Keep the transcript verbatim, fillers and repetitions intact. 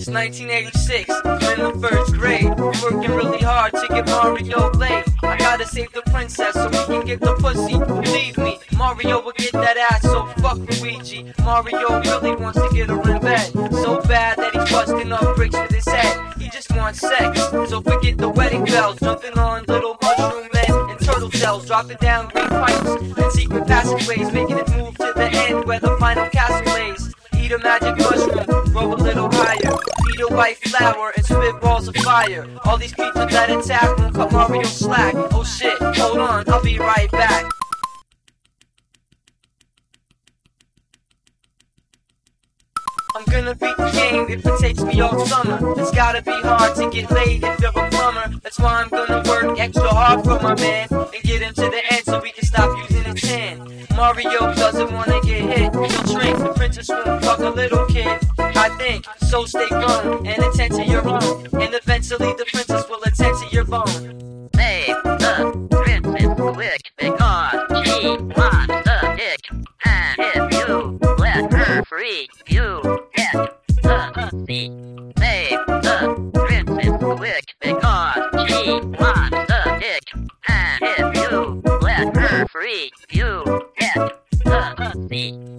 It's nineteen eighty-six, I'm in the first grade. Working really hard to get Mario laid. I gotta save the princess so we can get the pussy. Believe me, Mario will get that ass, so fuck Luigi. Mario really wants to get her in bed, so bad that he's busting up bricks with his head. He just wants sex, so forget the wedding bells. Jumping on little mushroom men and turtle shells, dropping down green pipes and secret passageways, making it move to the end where the final castle lays. Eat a magic mushroom, grow a little higher. Eat a white flower and spit balls of fire. All these creatures that attack won't cut Mario slack. Oh shit, hold on, I'll be right back. I'm gonna beat the game if it takes me all summer. It's gotta be hard to get laid if you're a plumber. That's why I'm gonna work extra hard for my man and get him to the end so we can stop using his hand. Mario doesn't wanna get hit. He'll drink, the princess won't fuck a little kid. I think, so stay firm and attend to your own. And eventually the princess will attend to your bone. Save the princess quick because she wants the dick. And if you let her free, you get the pussy. Save the princess quick because she wants the dick. And if you let her free, you get the pussy.